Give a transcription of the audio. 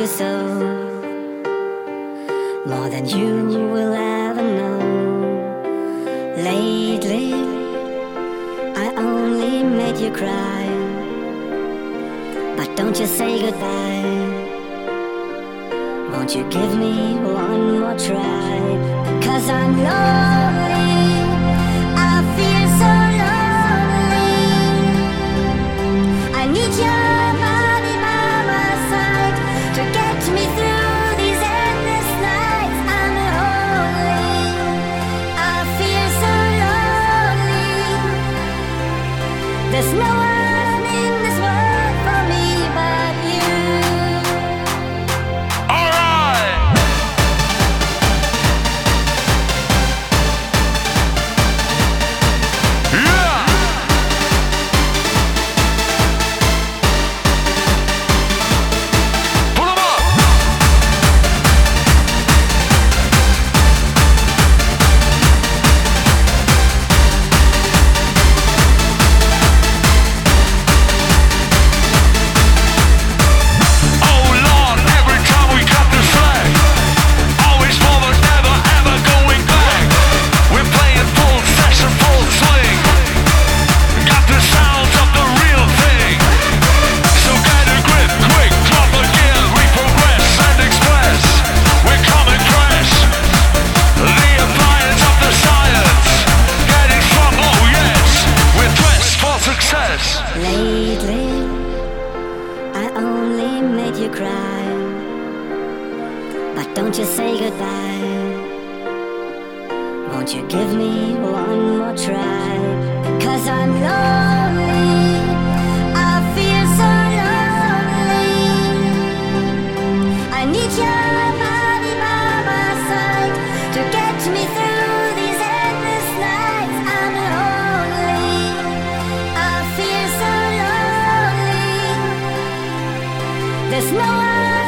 you so, more than you will ever know. Lately, I only made you cry, but don't you say goodbye. Won't you give me one more try? 'Cause I'm lonely, I feel so lonely. I need your body by my side to get me through these endless nights. I'm lonely, I feel so lonely. There's no one in this world for me but you. Lately, I only made you cry, but don't you say goodbye. Won't you give me one more try? 'Cause I'm lonely, I feel so lonely. I need your body by my side to get me through these endless nights. I'm lonely, I feel so lonely. There's no one